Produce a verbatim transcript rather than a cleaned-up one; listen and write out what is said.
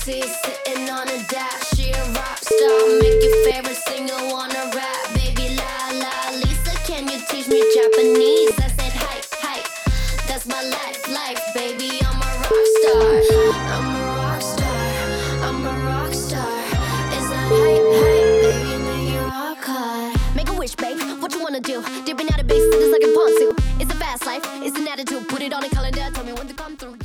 see her sitting on a dash. She a rock star, make your favorite singer wanna rap. Baby la la, Lisa, can you teach me Japanese? I said hi, hi, that's my life, life, baby, I'm a rock star. I'm a rock star, I'm a rock star. Is that hype, hype, baby, make it rock hard. Make a wish, babe, what you wanna do? Dipping out of base, it's like a ponzu. It's a fast life, it's an attitude. Put it on a calendar, tell me when to come through.